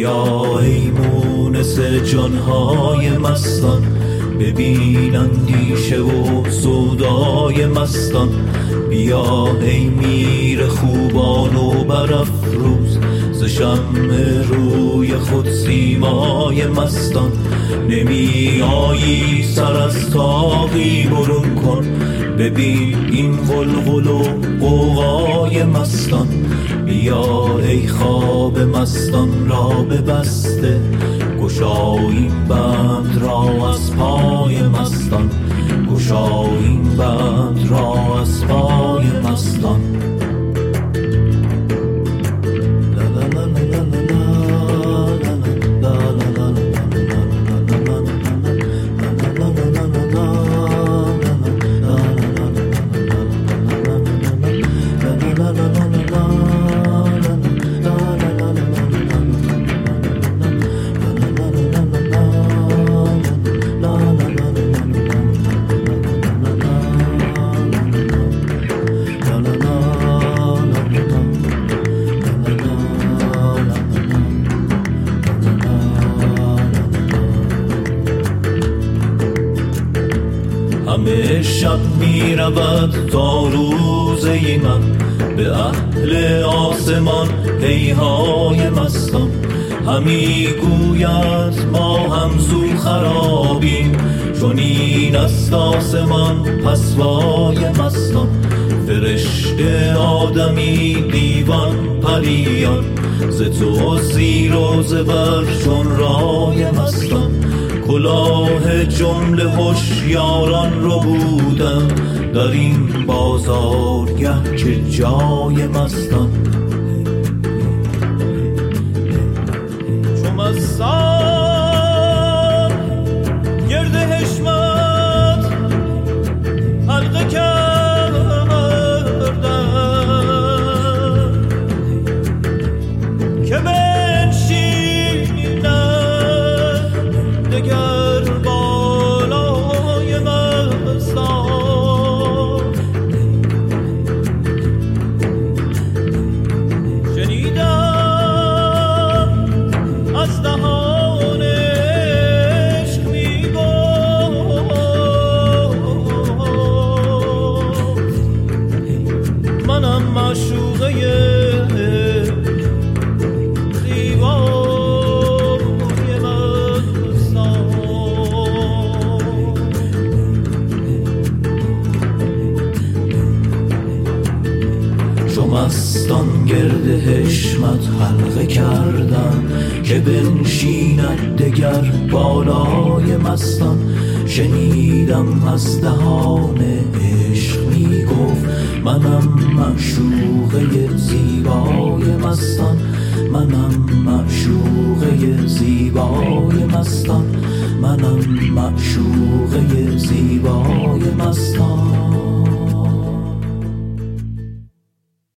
بیا ای مونس جانهای مستان، ببین اندیشه و سودای مستان. بیا ای میر خوبان و برافروز، ز شمع روی خود سیمای مستان. نمی آیی سر از طاقی برون کن، ببین این غلغل و غوغای مستان. بیا ای خواب مستان را ببسته، گشا این بند را از پای مستان. گشا این بند را از پای مستان. همه شب می رود تا روزه من، به اهل آسمان هیهای مستان. همی گوید ما هم زو خرابیم، چون این است آسمان پسوای مستان. فرشته آدمی دیوان پریان، ز تو زیر و زبر چون رای مستان. کلاه جمله هوشیاران رو بودم، در این بازارگه که جای مستان. چو مستان گرد حشمت حلقه کردم، که بنشینم دگر بالای مستان. شنیدم از دهان عشق میگفت، منم معشوقه مستان گرد حشمت حلقه کردم، که بنشیند دگر بالای مستان. شنیدم از دهان عشق می گفت، منم معشوقه زیبای مستان. منم معشوقه زیبای مستان. منم معشوقه زیبای مستان.